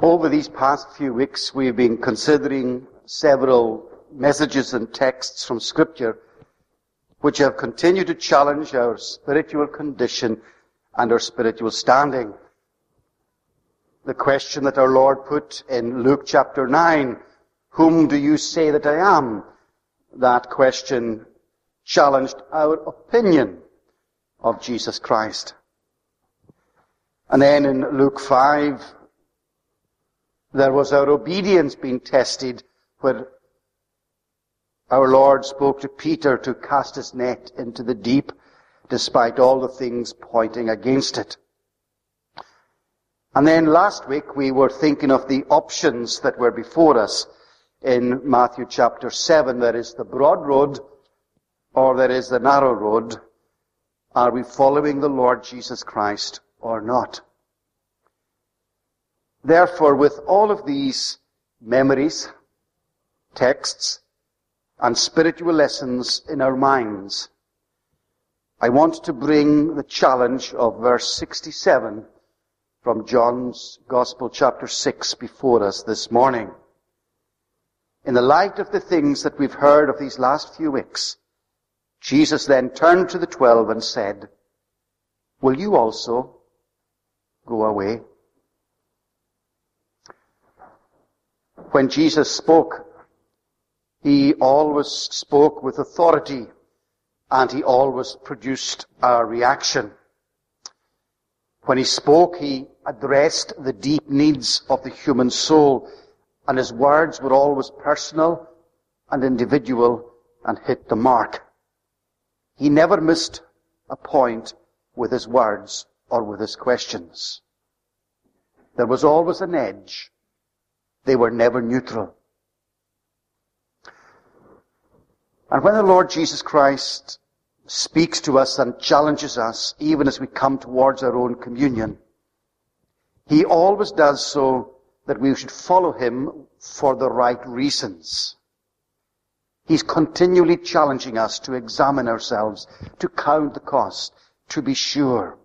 Over these past few weeks, we've been considering several messages and texts from Scripture which have continued to challenge our spiritual condition and our spiritual standing. The question that our Lord put in Luke chapter 9, "Whom do you say that I am?" That question challenged our opinion of Jesus Christ. And then in Luke 5, there was our obedience being tested, where our Lord spoke to Peter to cast his net into the deep, despite all the things pointing against it. And then last week we were thinking of the options that were before us in Matthew chapter 7. There is the broad road, or there is the narrow road. Are we following the Lord Jesus Christ or not? Therefore, with all of these memories, texts, and spiritual lessons in our minds, I want to bring the challenge of verse 67 from John's Gospel chapter 6 before us this morning. In the light of the things that we've heard of these last few weeks, Jesus then turned to the 12 and said, "Will you also go away?" When Jesus spoke, he always spoke with authority, and he always produced a reaction. When he spoke, he addressed the deep needs of the human soul, and his words were always personal and individual and hit the mark. He never missed a point with his words or with his questions. There was always an edge. They were never neutral. And when the Lord Jesus Christ speaks to us and challenges us, even as we come towards our own communion, he always does so that we should follow him for the right reasons. He's continually challenging us to examine ourselves, to count the cost, to be sure.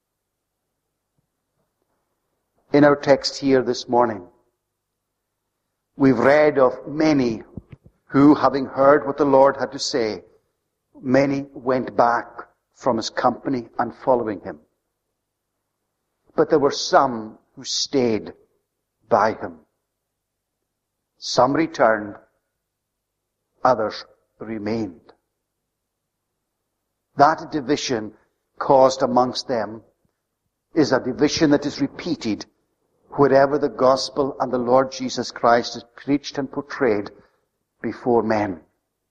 In our text here this morning, we've read of many who, having heard what the Lord had to say, many went back from his company and following him. But there were some who stayed by him. Some returned, others remained. That division caused amongst them is a division that is repeated wherever the gospel and the Lord Jesus Christ is preached and portrayed before men.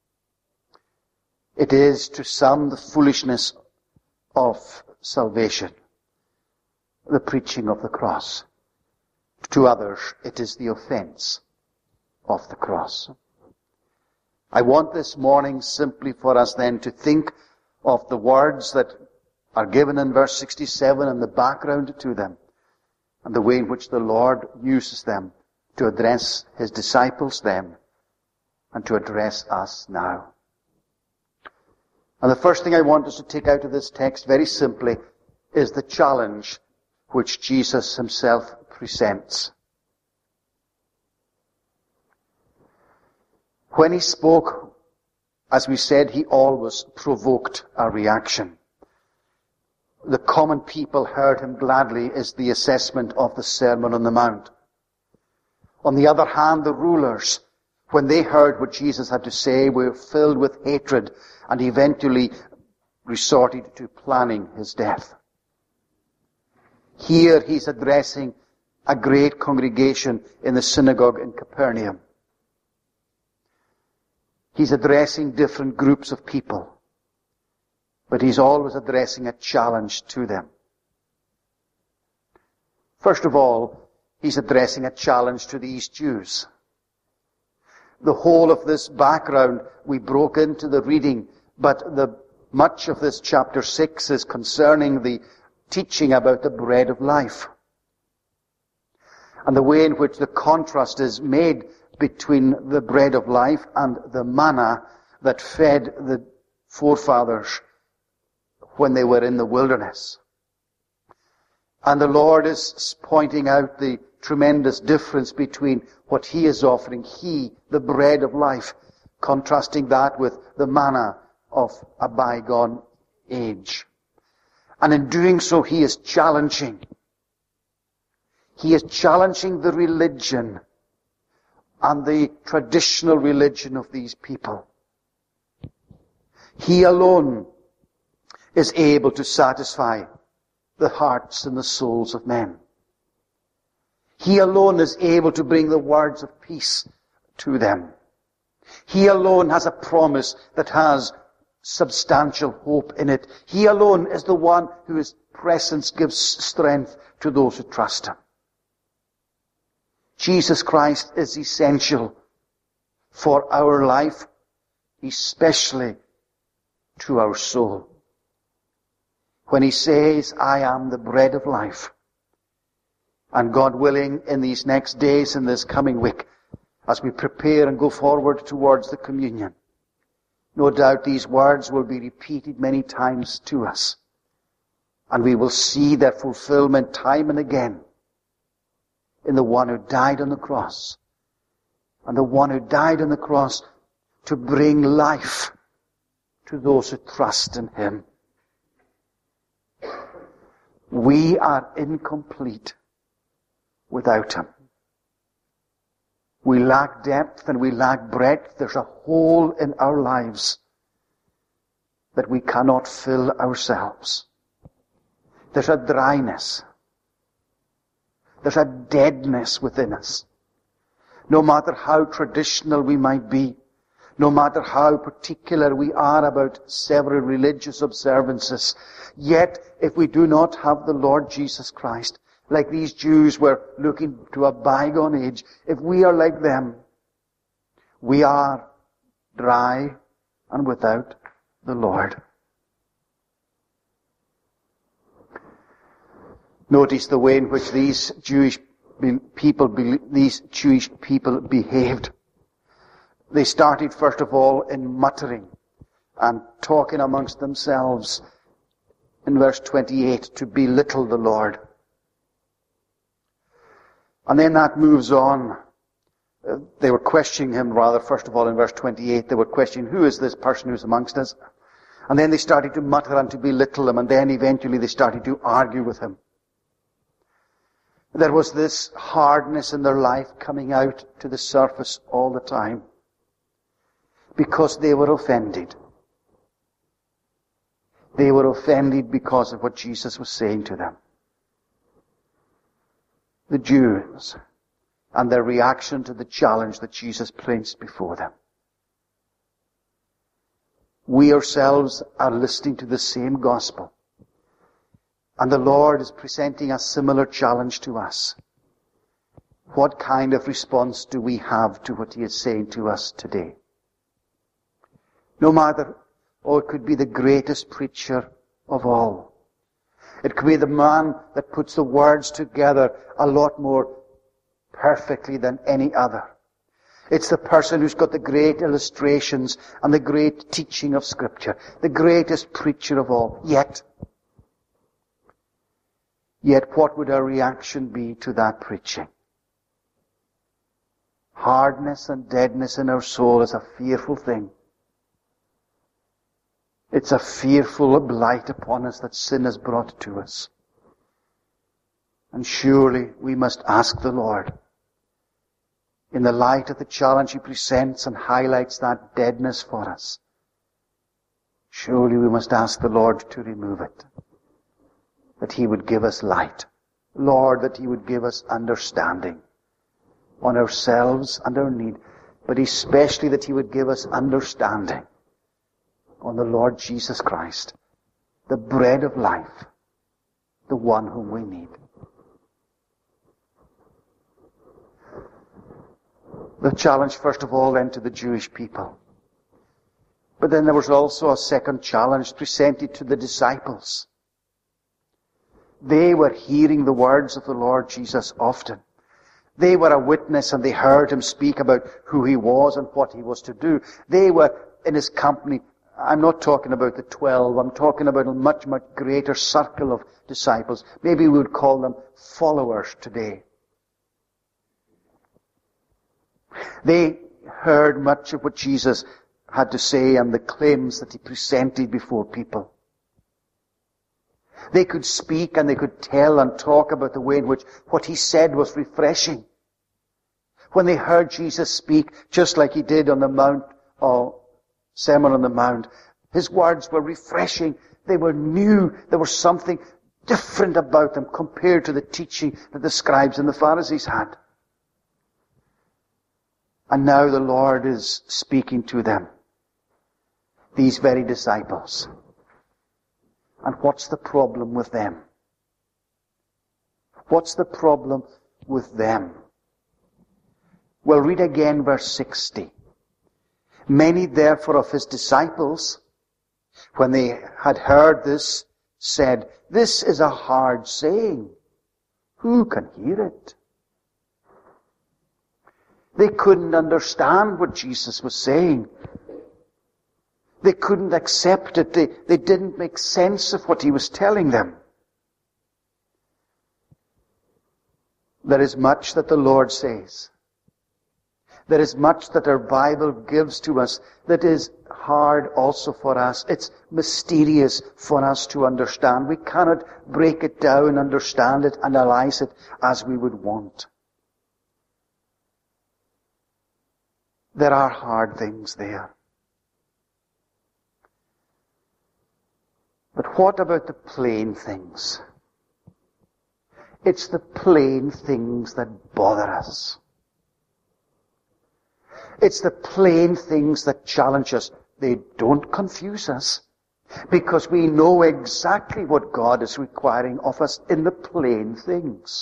It is to some the foolishness of salvation, the preaching of the cross. To others, it is the offense of the cross. I want this morning simply for us then to think of the words that are given in verse 67 and the background to them, and the way in which the Lord uses them to address his disciples then, and to address us now. And the first thing I want us to take out of this text, very simply, is the challenge which Jesus himself presents. When he spoke, as we said, he always provoked a reaction. The common people heard him gladly, is the assessment of the Sermon on the Mount. On the other hand, the rulers, when they heard what Jesus had to say, were filled with hatred and eventually resorted to planning his death. Here he's addressing a great congregation in the synagogue in Capernaum. He's addressing different groups of people, but he's always addressing a challenge to them. First of all, he's addressing a challenge to these Jews. The whole of this background we broke into the reading, but much of this chapter 6 is concerning the teaching about the bread of life, and the way in which the contrast is made between the bread of life and the manna that fed the forefathers when they were in the wilderness. And the Lord is pointing out the tremendous difference between what He is offering, He, the bread of life, contrasting that with the manna of a bygone age. And in doing so, He is challenging. He is challenging the religion and the traditional religion of these people. He alone is able to satisfy the hearts and the souls of men. He alone is able to bring the words of peace to them. He alone has a promise that has substantial hope in it. He alone is the one whose presence gives strength to those who trust Him. Jesus Christ is essential for our life, especially to our soul. When He says, I am the bread of life. And God willing, in these next days, in this coming week, as we prepare and go forward towards the communion, no doubt these words will be repeated many times to us. And we will see their fulfillment time and again in the one who died on the cross. And the one who died on the cross to bring life to those who trust in Him. We are incomplete without Him. We lack depth and we lack breadth. There's a hole in our lives that we cannot fill ourselves. There's a dryness. There's a deadness within us. No matter how traditional we might be, no matter how particular we are about several religious observances, yet if we do not have the Lord Jesus Christ, like these Jews were looking to a bygone age, if we are like them, we are dry and without the Lord. Notice the way in which these Jewish people behaved. They started, first of all, in muttering and talking amongst themselves in verse 28 to belittle the Lord. And then that moves on. They were questioning Him rather, first of all, in verse 28. They were questioning, who is this person who's amongst us? And then they started to mutter and to belittle Him, and then eventually they started to argue with Him. There was this hardness in their life coming out to the surface all the time because they were offended. They were offended because of what Jesus was saying to them. The Jews and their reaction to the challenge that Jesus placed before them. We ourselves are listening to the same gospel. And the Lord is presenting a similar challenge to us. What kind of response do we have to what He is saying to us today? No matter, it could be the greatest preacher of all. It could be the man that puts the words together a lot more perfectly than any other. It's the person who's got the great illustrations and the great teaching of Scripture. The greatest preacher of all. Yet what would our reaction be to that preaching? Hardness and deadness in our soul is a fearful thing. It's a fearful blight upon us that sin has brought to us. And surely we must ask the Lord, in the light of the challenge He presents and highlights that deadness for us, surely we must ask the Lord to remove it. That He would give us light. Lord, that He would give us understanding on ourselves and our need, but especially that He would give us understanding on the Lord Jesus Christ, the bread of life, the one whom we need. The challenge, first of all, then to the Jewish people. But then there was also a second challenge presented to the disciples. They were hearing the words of the Lord Jesus often. They were a witness and they heard Him speak about who He was and what He was to do. They were in His company I'm not talking about the 12. I'm talking about a much, much greater circle of disciples. Maybe we would call them followers today. They heard much of what Jesus had to say and the claims that he presented before people. They could speak and they could tell and talk about the way in which what he said was refreshing. When they heard Jesus speak, just like he did on the Mount of Sermon on the Mount, his words were refreshing. They were new. There was something different about them compared to the teaching that the scribes and the Pharisees had. And now the Lord is speaking to them, these very disciples. And what's the problem with them? What's the problem with them? Well, read again verse 60. Many therefore of his disciples, when they had heard this, said, "This is a hard saying. Who can hear it?" They couldn't understand what Jesus was saying. They couldn't accept it. They didn't make sense of what he was telling them. There is much that the Lord says. There is much that our Bible gives to us that is hard also for us. It's mysterious for us to understand. We cannot break it down, understand it, analyze it as we would want. There are hard things there. But what about the plain things? It's the plain things that bother us. It's the plain things that challenge us. They don't confuse us, because we know exactly what God is requiring of us in the plain things.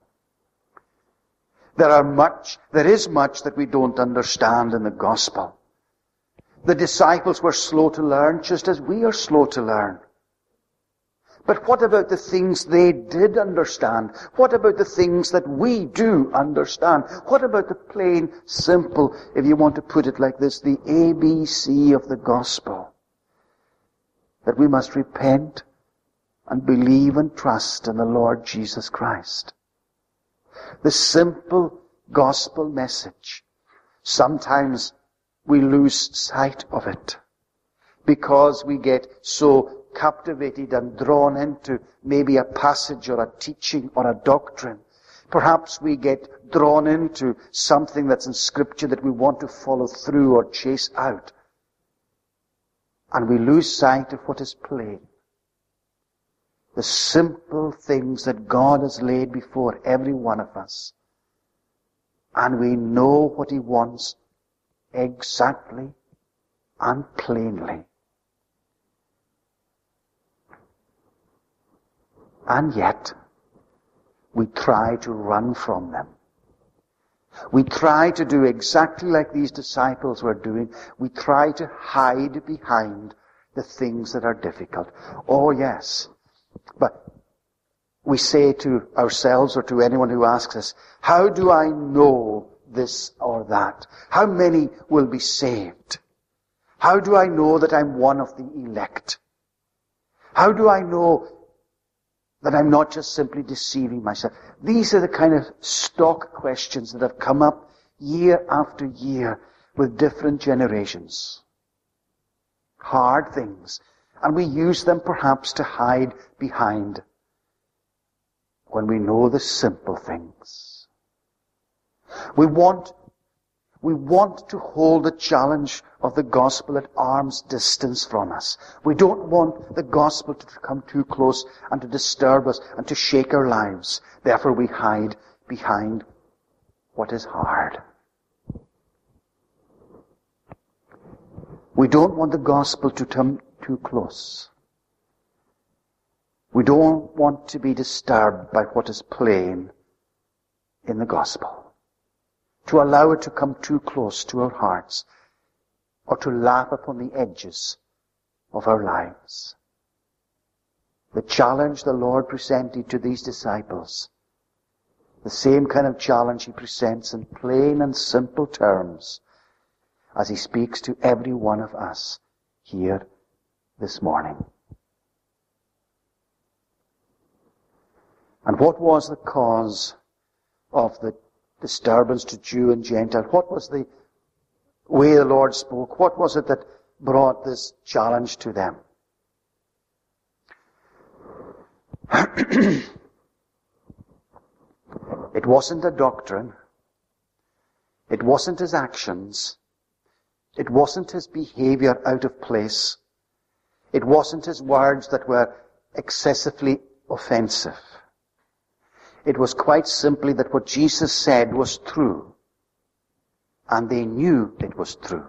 There is much that we don't understand in the gospel. The disciples were slow to learn, just as we are slow to learn. But what about the things they did understand? What about the things that we do understand? What about the plain, simple, if you want to put it like this, the ABC of the gospel? That we must repent and believe and trust in the Lord Jesus Christ. The simple gospel message. Sometimes we lose sight of it because we get so captivated and drawn into maybe a passage or a teaching or a doctrine. Perhaps we get drawn into something that's in Scripture that we want to follow through or chase out. And we lose sight of what is plain. The simple things that God has laid before every one of us. And we know what he wants exactly and plainly. And yet, we try to run from them. We try to do exactly like these disciples were doing. We try to hide behind the things that are difficult. Oh yes, but we say to ourselves or to anyone who asks us, how do I know this or that? How many will be saved? How do I know that I'm one of the elect? How do I know that I'm not just simply deceiving myself? These are the kind of stock questions that have come up year after year with different generations. Hard things. And we use them perhaps to hide behind when we know the simple things. We want to hold the challenge of the gospel at arm's distance from us. We don't want the gospel to come too close and to disturb us and to shake our lives. Therefore we hide behind what is hard. We don't want the gospel to come too close. We don't want to be disturbed by what is plain in the gospel. To allow it to come too close to our hearts, or to lap upon the edges of our lives. The challenge the Lord presented to these disciples, the same kind of challenge he presents in plain and simple terms as he speaks to every one of us here this morning. And what was the cause of the disturbance to Jew and Gentile? What was the way the Lord spoke? What was it that brought this challenge to them? It wasn't a doctrine. It wasn't his actions. It wasn't his behavior out of place. It wasn't his words that were excessively offensive. It was quite simply that what Jesus said was true. And they knew it was true.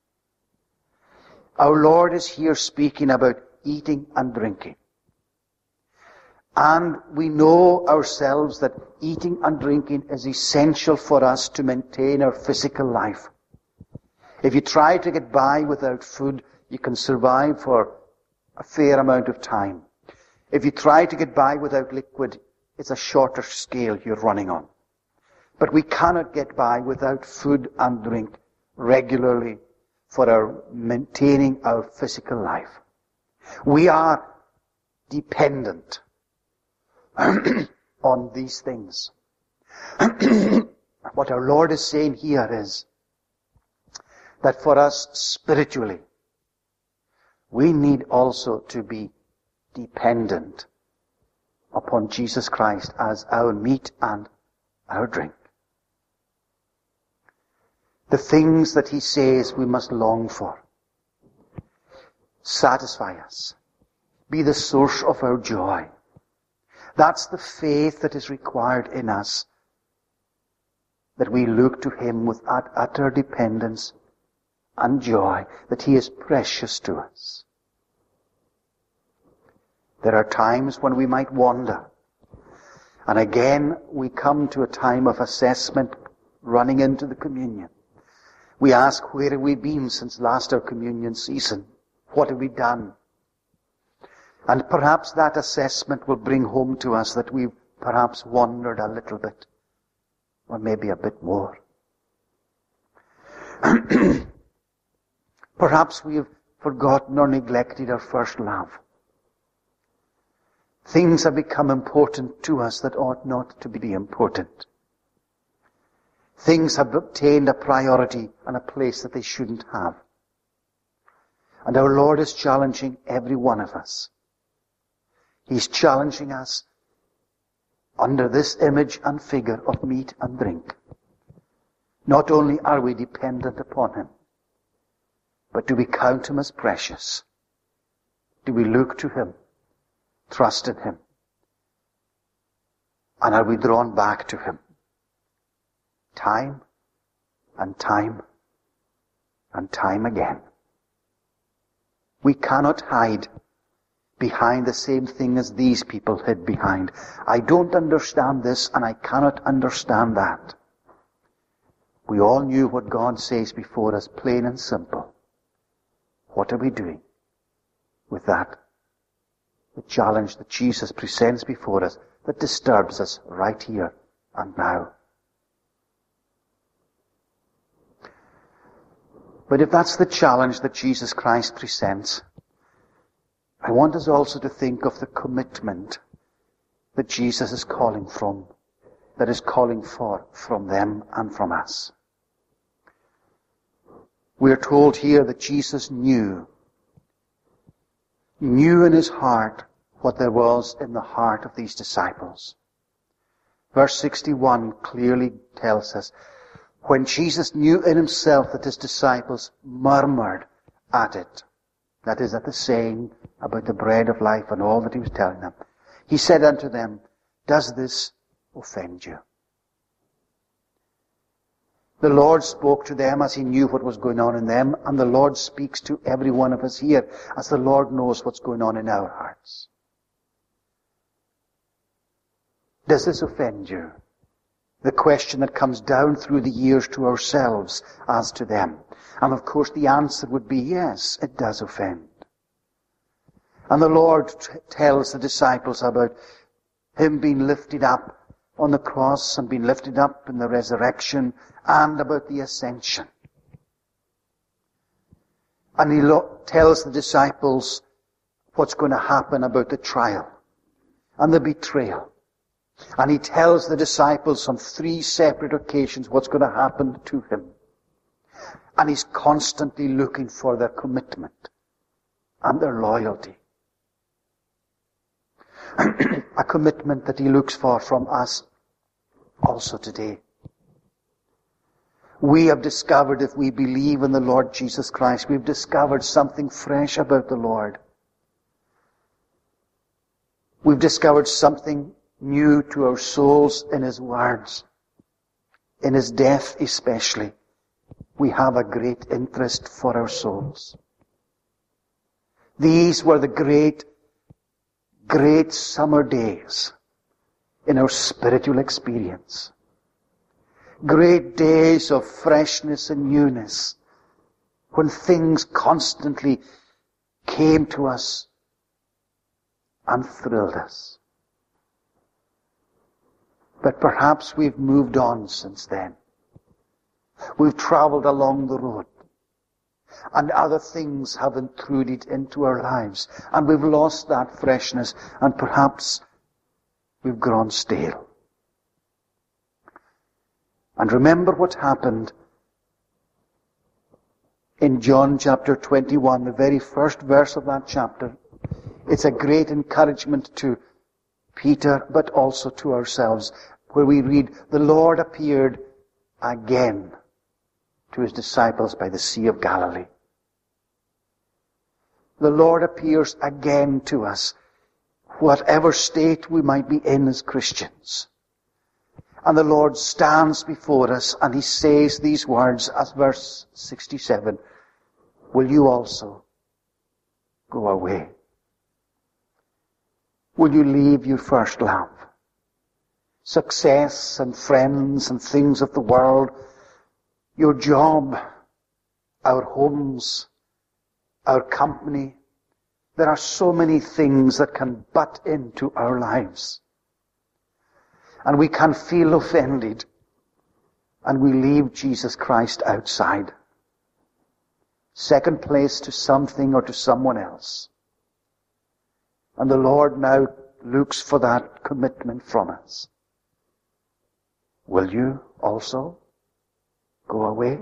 Our Lord is here speaking about eating and drinking. And we know ourselves that eating and drinking is essential for us to maintain our physical life. If you try to get by without food, you can survive for a fair amount of time. If you try to get by without liquid, it's a shorter scale you're running on. But we cannot get by without food and drink regularly for our maintaining our physical life. We are dependent on these things. What our Lord is saying here is that for us spiritually, we need also to be dependent upon Jesus Christ as our meat and our drink. The things that he says we must long for, satisfy us, be the source of our joy. That's the faith that is required in us, that we look to him with utter dependence and joy, that he is precious to us. There are times when we might wander, and again we come to a time of assessment running into the communion. We ask, where have we been since last our communion season? What have we done? And perhaps that assessment will bring home to us that we've perhaps wandered a little bit, or maybe a bit more. Perhaps we have forgotten or neglected our first love. Things have become important to us that ought not to be important. Things have obtained a priority and a place that they shouldn't have. And our Lord is challenging every one of us. He's challenging us under this image and figure of meat and drink. Not only are we dependent upon him, but do we count him as precious? Do we look to him, trust in him? And are we drawn back to him? Time and time and time again. We cannot hide behind the same thing as these people hid behind. I don't understand this and I cannot understand that. We all knew what God says before us, plain and simple. What are we doing with that? The challenge that Jesus presents before us that disturbs us right here and now. But if that's the challenge that Jesus Christ presents, I want us also to think of the commitment that Jesus is calling for from them and from us. We are told here that Jesus knew in his heart what there was in the heart of these disciples. Verse 61 clearly tells us, when Jesus knew in himself that his disciples murmured at it, that is, at the saying about the bread of life and all that he was telling them, he said unto them, does this offend you? The Lord spoke to them as he knew what was going on in them, and the Lord speaks to every one of us here as the Lord knows what's going on in our hearts. Does this offend you? The question that comes down through the years to ourselves as to them. And of course the answer would be yes, it does offend. And the Lord tells the disciples about him being lifted up on the cross and being lifted up in the resurrection and about the ascension. And he tells the disciples what's going to happen about the trial and the betrayal. And he tells the disciples on 3 separate occasions what's going to happen to him. And he's constantly looking for their commitment and their loyalty. A commitment that he looks for from us also today. We have discovered, if we believe in the Lord Jesus Christ, we've discovered something fresh about the Lord. We've discovered something new to our souls in His words. In His death especially, we have a great interest for our souls. These were the great summer days in our spiritual experience. Great days of freshness and newness, when things constantly came to us and thrilled us. But perhaps we've moved on since then. We've traveled along the road, and other things have intruded into our lives, and we've lost that freshness, and perhaps we've grown stale. And remember what happened in John chapter 21, the very first verse of that chapter. It's a great encouragement to Peter, but also to ourselves, where we read, the Lord appeared again to His disciples by the Sea of Galilee. The Lord appears again to us, whatever state we might be in as Christians. And the Lord stands before us and He says these words, as verse 67, will you also go away? Will you leave your first love? Success and friends and things of the world, your job, our homes, our company. There are so many things that can butt into our lives. And we can feel offended, and we leave Jesus Christ outside. Second place to something or to someone else. And the Lord now looks for that commitment from us. Will you also go away?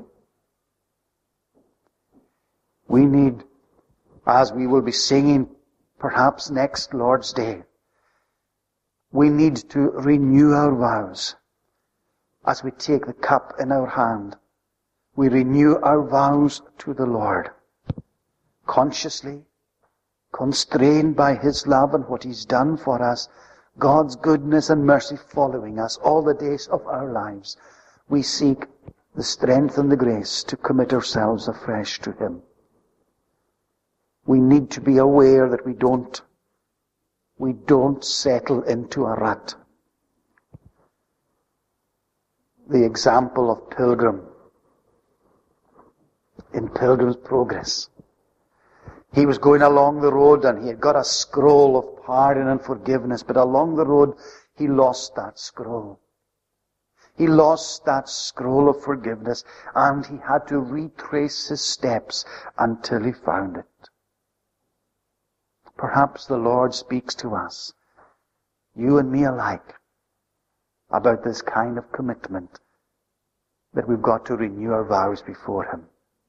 We need, as we will be singing perhaps next Lord's Day, we need to renew our vows. As we take the cup in our hand, we renew our vows to the Lord, consciously, constrained by His love and what He's done for us, God's goodness and mercy following us all the days of our lives. We seek the strength and the grace to commit ourselves afresh to Him. We need to be aware that we don't settle into a rut. The example of Pilgrim in Pilgrim's Progress. He was going along the road and he had got a scroll of pardon and forgiveness, but along the road he lost that scroll. He lost that scroll of forgiveness, and he had to retrace his steps until he found it. Perhaps the Lord speaks to us, you and me alike, about this kind of commitment that we've got to renew our vows before Him.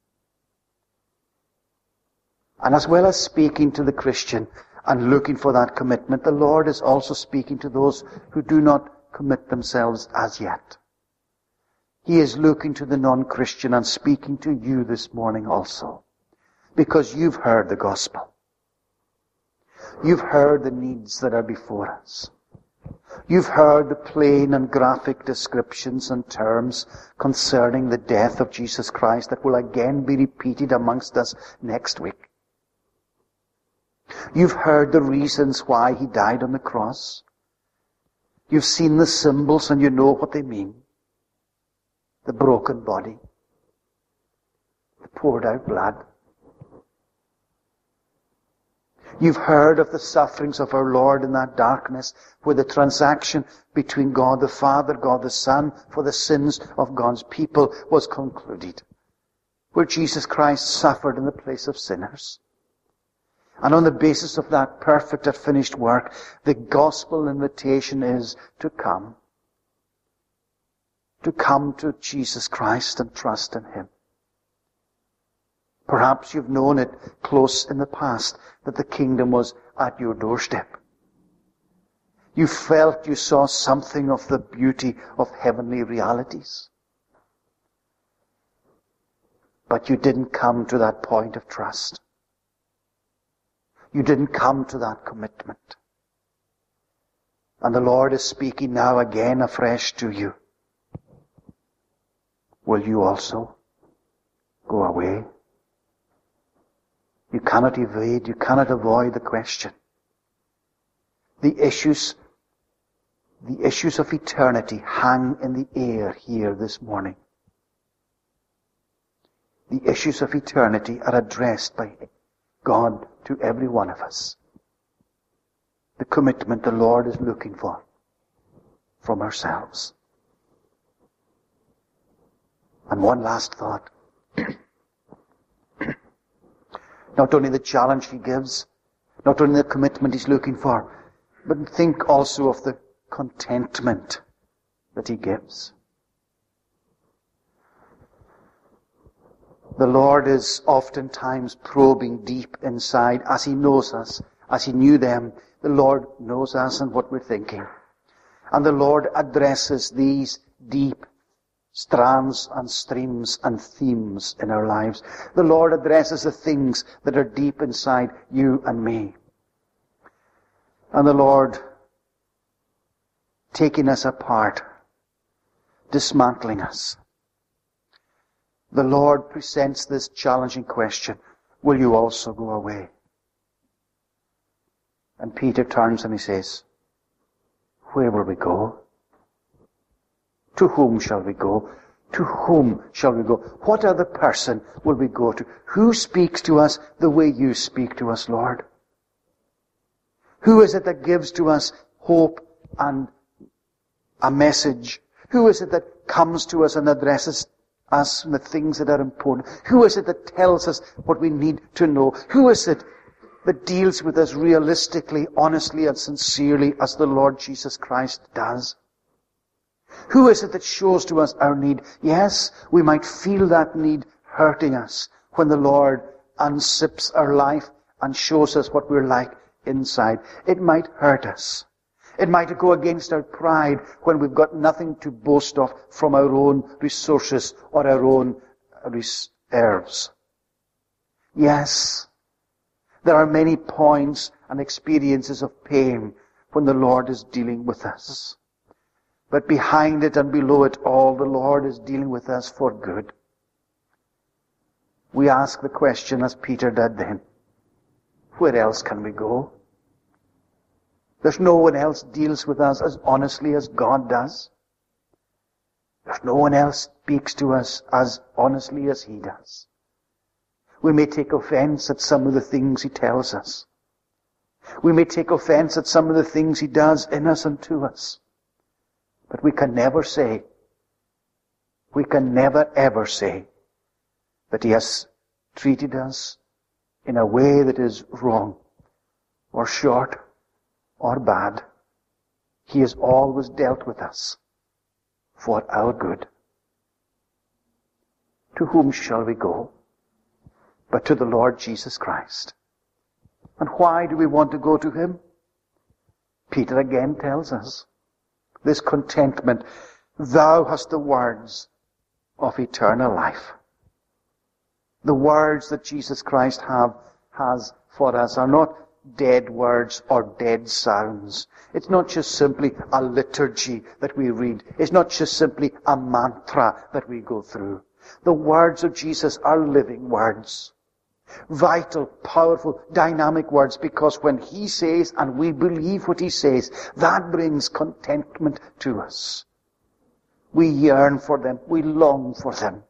And as well as speaking to the Christian and looking for that commitment, the Lord is also speaking to those who do not commit themselves as yet. He is looking to the non-Christian and speaking to you this morning also, because you've heard the gospel. You've heard the needs that are before us. You've heard the plain and graphic descriptions and terms concerning the death of Jesus Christ that will again be repeated amongst us next week. You've heard the reasons why He died on the cross. You've seen the symbols and you know what they mean. The broken body, the poured out blood. You've heard of the sufferings of our Lord in that darkness, where the transaction between God the Father, God the Son, for the sins of God's people was concluded. where Jesus Christ suffered in the place of sinners. And on the basis of that perfect and finished work, the gospel invitation is to come. To come to Jesus Christ and trust in Him. Perhaps you've known it close in the past that the kingdom was at your doorstep. You felt you saw something of the beauty of heavenly realities. But you didn't come to that point of trust. You didn't come to that commitment. And the Lord is speaking now again afresh to you. Will you also go away? You cannot evade, you cannot avoid the question. The issues of eternity hang in the air here this morning. The issues of eternity are addressed by God to every one of us. The commitment the Lord is looking for from ourselves. And one last thought. Not only the challenge He gives, not only the commitment He's looking for, but think also of the contentment that He gives. The Lord is oftentimes probing deep inside as He knows us, as He knew them. The Lord knows us and what we're thinking. And the Lord addresses these deep strands and streams and themes in our lives. The Lord addresses the things that are deep inside you and me. And the Lord, taking us apart, dismantling us. The Lord presents this challenging question, will you also go away? And Peter turns and he says, where will we go? To whom shall we go? To whom shall we go? What other person will we go to? Who speaks to us the way you speak to us, Lord? Who is it that gives to us hope and a message? Who is it that comes to us and addresses us in the things that are important? Who is it that tells us what we need to know? Who is it that deals with us realistically, honestly, and sincerely as the Lord Jesus Christ does? Who is it that shows to us our need? Yes, we might feel that need hurting us when the Lord unzips our life and shows us what we're like inside. It might hurt us. It might go against our pride when we've got nothing to boast of from our own resources or our own reserves. Yes, there are many points and experiences of pain when the Lord is dealing with us. But behind it and below it all, the Lord is dealing with us for good. We ask the question, as Peter did then, where else can we go? There's no one else deals with us as honestly as God does. There's no one else speaks to us as honestly as He does. We may take offense at some of the things He tells us. We may take offense at some of the things He does in us and to us. But we can never ever say that He has treated us in a way that is wrong or short or bad. He has always dealt with us for our good. To whom shall we go but to the Lord Jesus Christ? And why do we want to go to Him? Peter again tells us this contentment. Thou hast the words of eternal life. The words that Jesus Christ has for us are not dead words or dead sounds. It's not just simply a liturgy that we read. It's not just simply a mantra that we go through. The words of Jesus are living words. Vital, powerful, dynamic words, because when He says and we believe what He says, that brings contentment to us. We yearn for them. We long for them.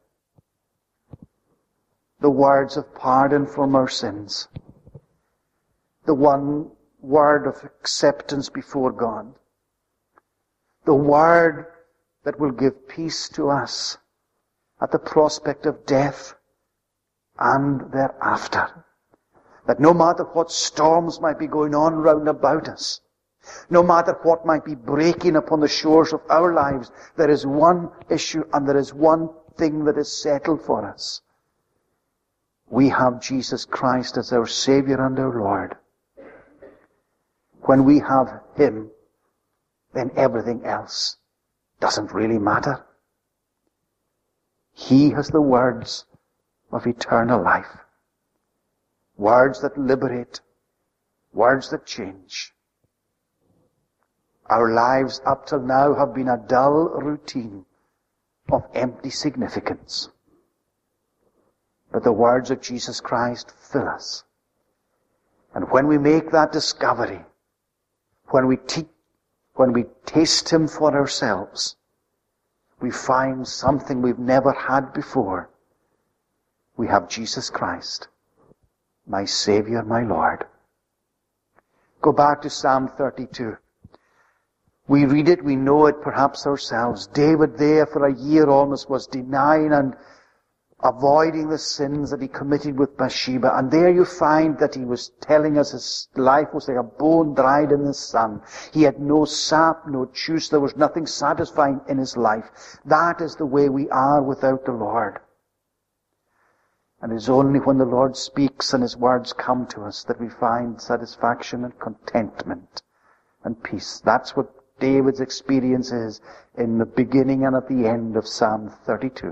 The words of pardon from our sins. The one word of acceptance before God. The word that will give peace to us at the prospect of death and thereafter. That no matter what storms might be going on round about us, no matter what might be breaking upon the shores of our lives, there is one issue and there is one thing that is settled for us. We have Jesus Christ as our Savior and our Lord. When we have Him, then everything else doesn't really matter. He has the words of eternal life. Words that liberate. Words that change. Our lives up till now have been a dull routine of empty significance. But the words of Jesus Christ fill us. And when we make that discovery, when we taste Him for ourselves, we find something we've never had before. We have Jesus Christ, my Savior, my Lord. Go back to Psalm 32. We read it, we know it perhaps ourselves. David there for a year almost was denying and avoiding the sins that he committed with Bathsheba. And there you find that he was telling us his life was like a bone dried in the sun. He had no sap, no juice. There was nothing satisfying in his life. That is the way we are without the Lord. And it is only when the Lord speaks and His words come to us that we find satisfaction and contentment and peace. That's what David's experience is in the beginning and at the end of Psalm 32.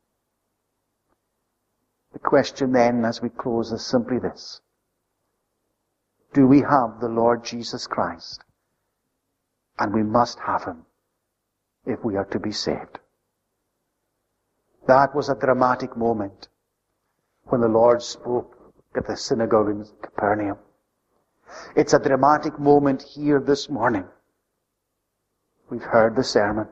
The question then, as we close, is simply this. Do we have the Lord Jesus Christ? And we must have Him if we are to be saved. That was a dramatic moment when the Lord spoke at the synagogue in Capernaum. It's a dramatic moment here this morning. We've heard the sermon.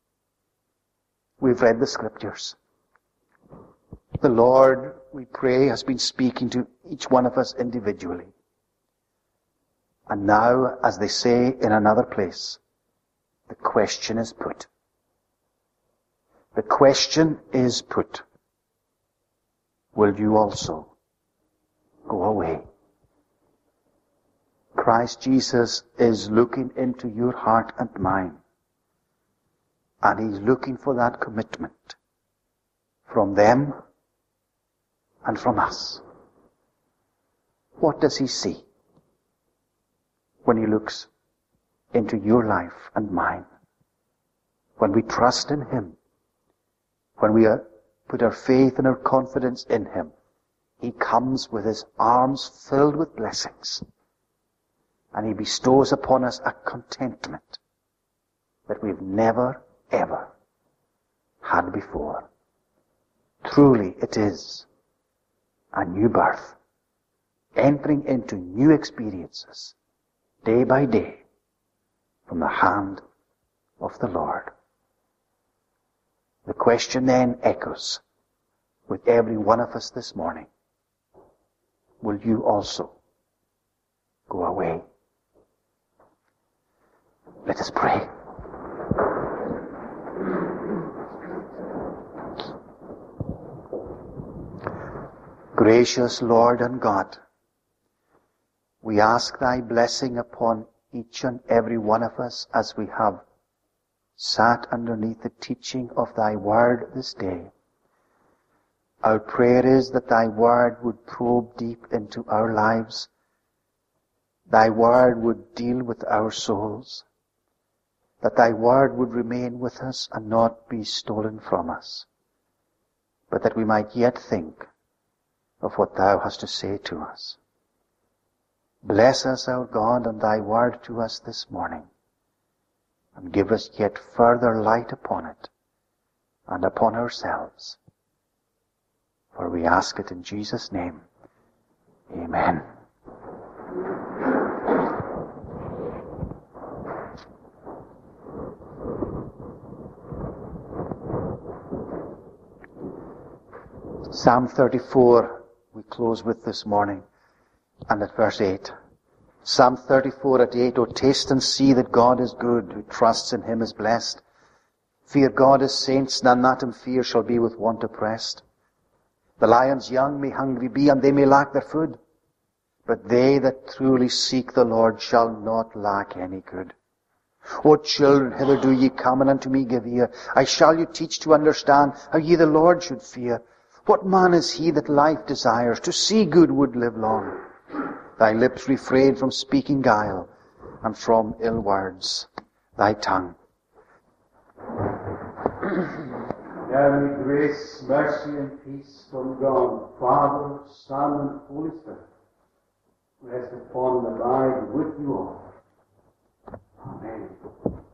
We've read the Scriptures. The Lord, we pray, has been speaking to each one of us individually. And now, as they say in another place, the question is put. The question is put. Will you also go away? Christ Jesus is looking into your heart and mine. And He's looking for that commitment from them and from us. What does He see when He looks into your life and mine? When we trust in Him, when we put our faith and our confidence in Him, He comes with His arms filled with blessings. And He bestows upon us a contentment that we've never, ever had before. Truly it is a new birth, entering into new experiences, day by day, from the hand of the Lord. The question then echoes with every one of us this morning. Will you also go away? Let us pray. Gracious Lord and God, we ask Thy blessing upon each and every one of us as we have sat underneath the teaching of Thy Word this day. Our prayer is that Thy Word would probe deep into our lives. Thy Word would deal with our souls. That Thy Word would remain with us and not be stolen from us. But that we might yet think of what Thou hast to say to us. Bless us, our God, and Thy Word to us this morning. And give us yet further light upon it and upon ourselves. For we ask it in Jesus' name. Amen. Psalm 34 we close with this morning, and at verse 8. Psalm 34 at 8, O taste and see that God is good, who trusts in Him is blessed. Fear God, His saints, none that Him fear shall be with want oppressed. The lion's young may hungry be, and they may lack their food. But they that truly seek the Lord shall not lack any good. O children, hither do ye come, and unto me give ear. I shall you teach to understand how ye the Lord should fear. What man is he that life desires, to see good would live long? Thy lips refrain from speaking guile, and from ill words thy tongue. Now may grace, mercy, and peace from God, Father, Son, and Holy Spirit rest upon and abide with you all. Amen.